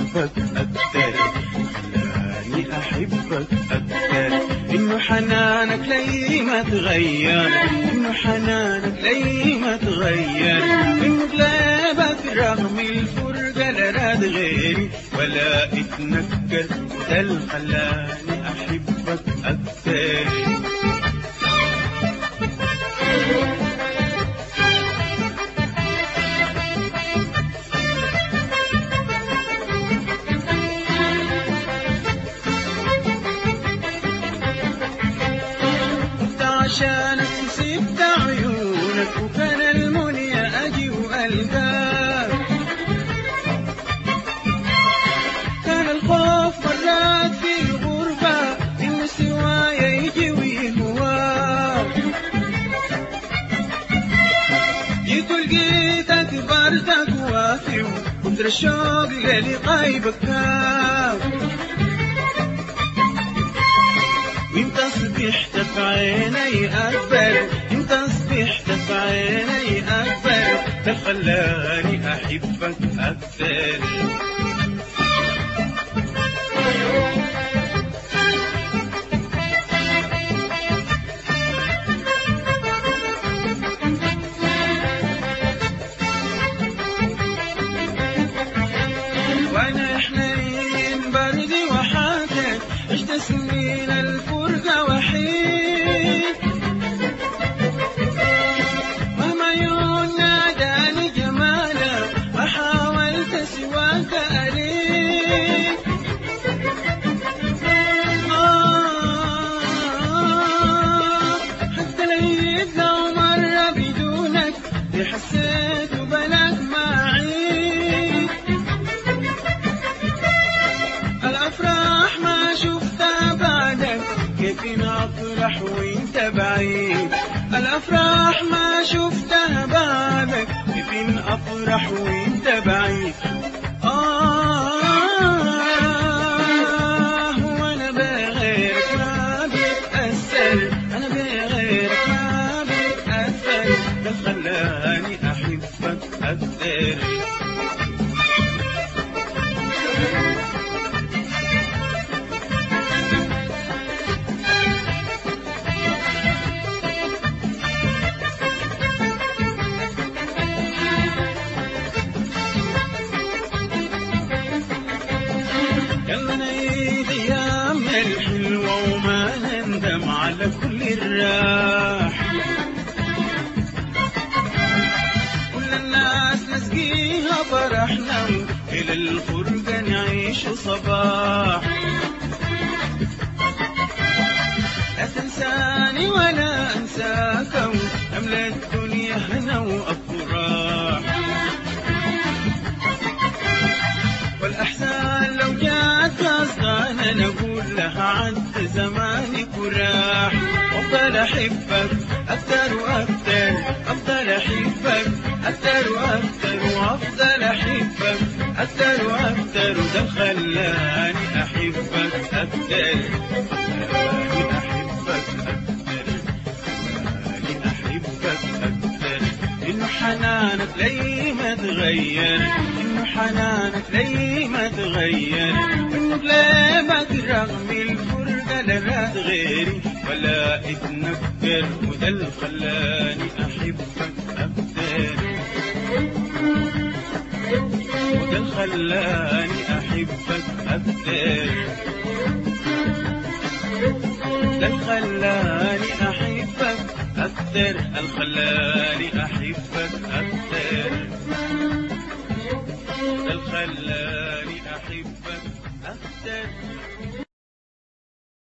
أحبك أكتر، خلاني أحبك أكتر. إنه حنانك لي ما تغير، إنه حنانك لي ما تغير. إنه قلبك رغم الفرقة لا راد غيري ولا اتنكر، ده اللي خلاني أحبك أكتر. عشانك سبت عيونك وكان المنيا أجي وألقاك، كان الخوف مرات في الغربة إنه سوايا يجي ويهواك. جيت ولقيتك بردك وافي وكتر الشوق للقاي بكاك. انت صبحت في عيني أكبر، انت صبحت في عيني أكبر، ده خلاني أحبك أكتر. وانا حنين بردي وحاتك، عشت سنين الفرقة وحيد، مهما يوم ناداني جمالك ما حاولت سواك أريد. حتى لقيت لو مرة بدونك حسيت بلاك ما عيد. الأفراح ما شفتها بعدك كيف نفرح وانت بعيد، الأفراح ما شفتها بعدك كيف أفرح وانت بعيد. وانا بغيرك ما بتأثر، انا بغيرك ما بتأثر، ده خلاني أحبك أكتر. يلا نعيد أيامنا الحلوة وما نندم على كل الراح، كل الناس نسقيها فرحنا إلى الفرقة نعيش صباح. لا تنساني ولا أنساك وأملى الدنيا هنا وأفراح، والأحزان لو جات غصبانا نقول لها عد زمانك وراح. أفضل أحبك أكتر وأكتر، أفضل أحبك أكتر وأكتر، وأفضل أحبك أكتر وأكتر، وده خلاني أحبك أكتر، خلاني أحبك أكتر، خلاني أحبك أكتر. إنه حنانك لي ما تغير، إنه حنانك لي ما تغير، إنه قلبك رغم الفرقة لا راد غيري ولا اتنكر، وده اللي خلاني أحبك أكتر، وده اللي خلاني أحبك أكتر، ده اللي خلاني أحبك أكتر، اللي خلاني أحبك